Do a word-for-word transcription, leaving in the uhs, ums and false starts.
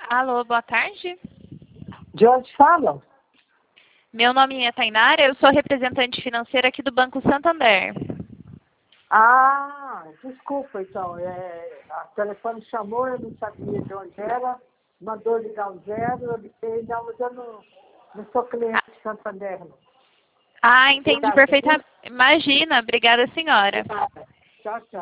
Alô, boa tarde. De onde falam? Meu nome é Tainara, eu sou representante financeira aqui do Banco Santander. Ah, desculpa, então. É, a telefone chamou, eu não sabia de onde era, mandou ligar o zero, eu liguei, não, mas eu não, não sou cliente de Santander, não. Ah, entendi Obrigada, viu? perfeitamente. Imagina, obrigada, senhora. Obrigada. Tchau, tchau.